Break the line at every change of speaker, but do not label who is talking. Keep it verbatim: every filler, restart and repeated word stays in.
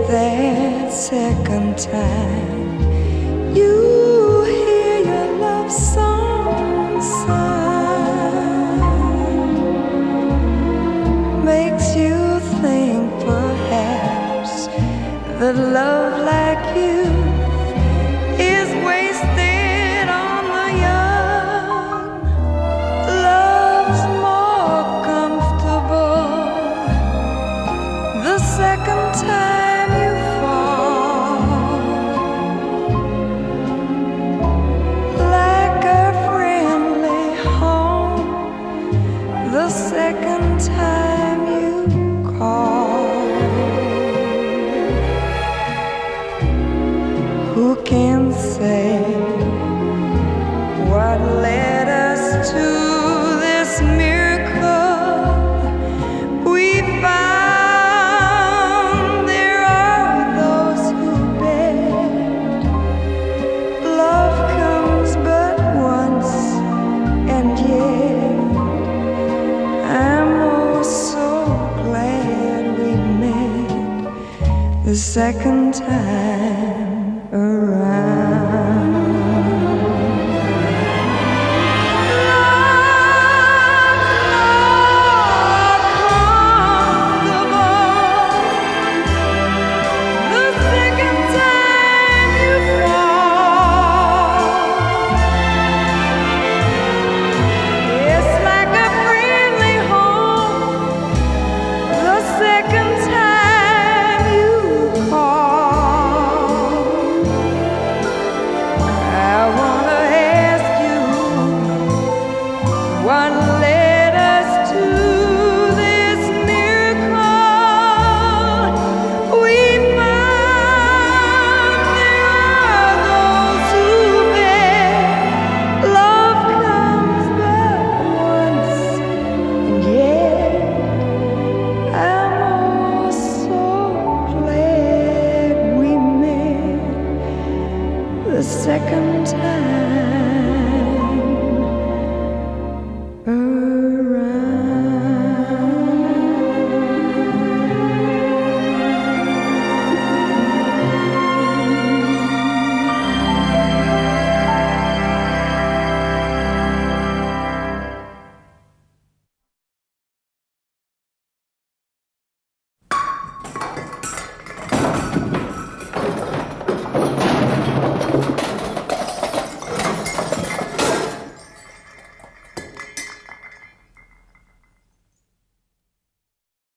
that second time you hear your love song sung, makes you think perhaps that love like you is wasted on the young. Love's more comfortable the second time you fall, like a friendly home the second time you call. Who can say what led us to this miracle we found? There are those who bet love comes but once, and yet I'm oh so glad we met the second time around.